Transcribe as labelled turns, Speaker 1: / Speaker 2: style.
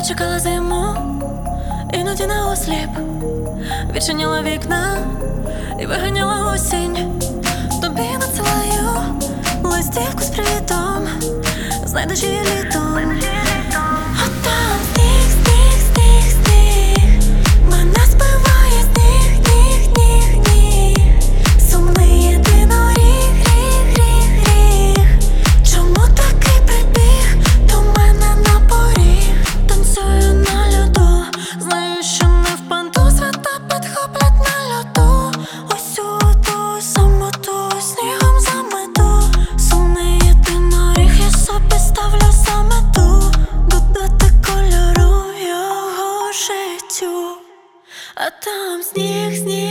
Speaker 1: чекала зиму, іноді наосліп відчиняла вікна і виганяла осінь. Тобі надсилаю листівку з привітом, знайдеш її літом. А там сніг, сніг, сніг, сніг, мене збиває сніг, ніг, ніг, ніг. Сумний єдиноріг, ріг, ріг, ріг. Чому такий прибіг до мене на поріг? Танцюю на льоду, знаю, що не впаду, свята підхоплять на льоду. Усю ту самоту снігом замету. Сумний єдиноріг, я собі ставлю за мету додати кольору його життю. А там сніг, сніг.